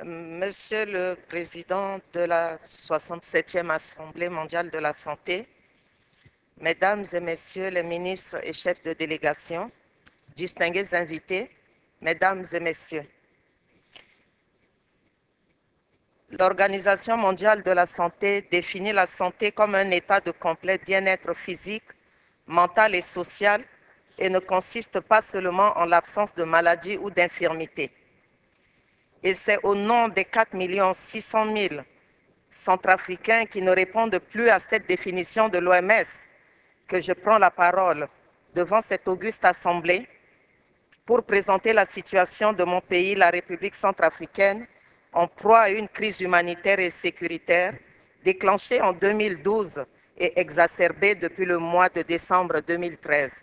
Monsieur le Président de la 67e Assemblée mondiale de la santé, Mesdames et Messieurs les ministres et chefs de délégation, distingués invités, Mesdames et Messieurs, l'Organisation mondiale de la santé définit la santé comme un état de complet bien-être physique, mental et social et ne consiste pas seulement en l'absence de maladie ou d'infirmité. Et c'est au nom des 4 600 000 centrafricains qui ne répondent plus à cette définition de l'OMS que je prends la parole devant cette auguste assemblée pour présenter la situation de mon pays, la République centrafricaine, en proie à une crise humanitaire et sécuritaire déclenchée en 2012 et exacerbée depuis le mois de décembre 2013.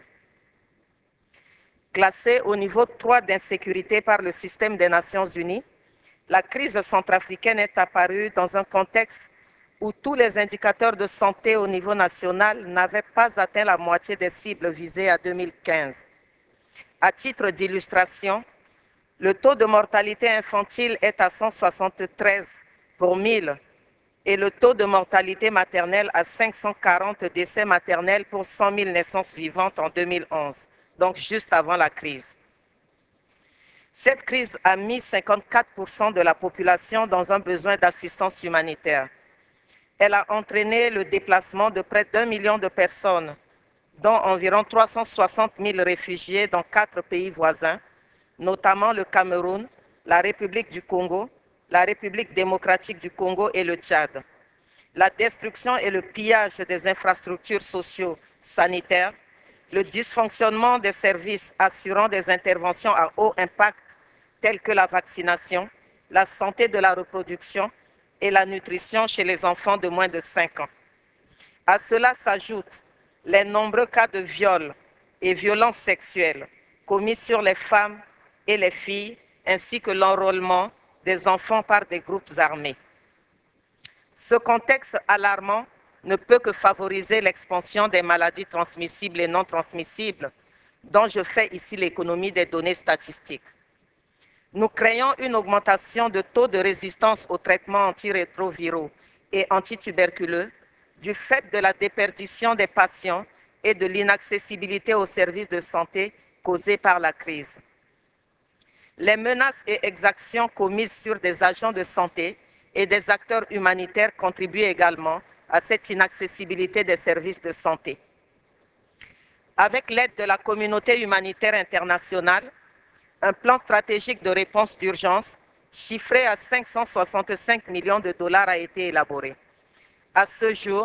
Classée au niveau 3 d'insécurité par le système des Nations Unies, la crise centrafricaine est apparue dans un contexte où tous les indicateurs de santé au niveau national n'avaient pas atteint la moitié des cibles visées à 2015. À titre d'illustration, le taux de mortalité infantile est à 173 pour 1000 et le taux de mortalité maternelle à 540 décès maternels pour 100 000 naissances vivantes en 2011, donc juste avant la crise. Cette crise a mis 54% de la population dans un besoin d'assistance humanitaire. Elle a entraîné le déplacement de près d'1 million de personnes, dont environ 360 000 réfugiés dans 4 pays voisins, notamment le Cameroun, la République du Congo, la République démocratique du Congo et le Tchad. La destruction et le pillage des infrastructures socio-sanitaires, le dysfonctionnement des services assurant des interventions à haut impact telles que la vaccination, la santé de la reproduction et la nutrition chez les enfants de moins de 5 ans. À cela s'ajoutent les nombreux cas de viol et violences sexuelles commis sur les femmes et les filles, ainsi que l'enrôlement des enfants par des groupes armés. Ce contexte alarmant ne peut que favoriser l'expansion des maladies transmissibles et non transmissibles, dont je fais ici l'économie des données statistiques. Nous craignons une augmentation de taux de résistance aux traitements antirétroviraux et antituberculeux du fait de la déperdition des patients et de l'inaccessibilité aux services de santé causés par la crise. Les menaces et exactions commises sur des agents de santé et des acteurs humanitaires contribuent également à cette inaccessibilité des services de santé. Avec l'aide de la communauté humanitaire internationale, un plan stratégique de réponse d'urgence chiffré à 565 millions de dollars a été élaboré. À ce jour,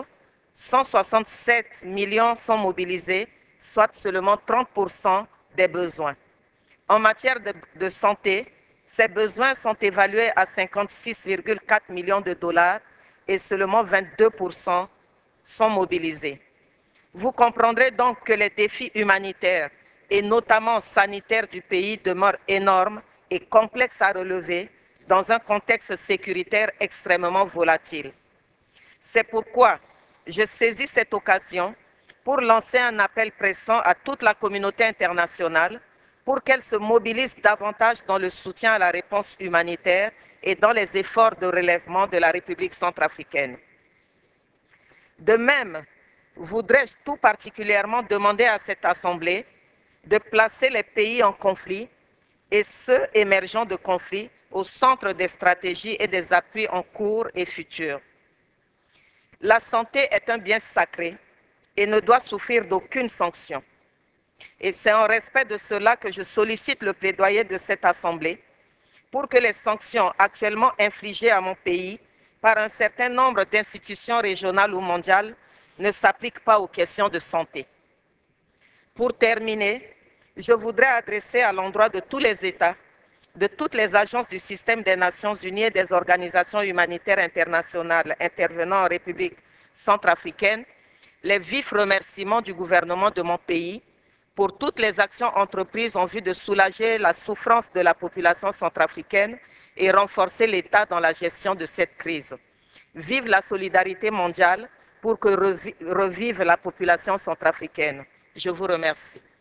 167 millions sont mobilisés, soit seulement 30% des besoins. En matière de santé, ces besoins sont évalués à 56,4 millions de dollars et seulement 22% sont mobilisés. Vous comprendrez donc que les défis humanitaires et notamment sanitaires du pays demeurent énormes et complexes à relever dans un contexte sécuritaire extrêmement volatile. C'est pourquoi je saisis cette occasion pour lancer un appel pressant à toute la communauté internationale pour qu'elle se mobilise davantage dans le soutien à la réponse humanitaire et dans les efforts de relèvement de la République centrafricaine. De même, voudrais-je tout particulièrement demander à cette Assemblée de placer les pays en conflit et ceux émergeant de conflits au centre des stratégies et des appuis en cours et futurs. La santé est un bien sacré et ne doit souffrir d'aucune sanction. Et c'est en respect de cela que je sollicite le plaidoyer de cette Assemblée pour que les sanctions actuellement infligées à mon pays par un certain nombre d'institutions régionales ou mondiales ne s'appliquent pas aux questions de santé. Pour terminer, je voudrais adresser à l'endroit de tous les États, de toutes les agences du système des Nations Unies et des organisations humanitaires internationales intervenant en République centrafricaine, les vifs remerciements du gouvernement de mon pays pour toutes les actions entreprises en vue de soulager la souffrance de la population centrafricaine et renforcer l'État dans la gestion de cette crise. Vive la solidarité mondiale pour que revive la population centrafricaine. Je vous remercie.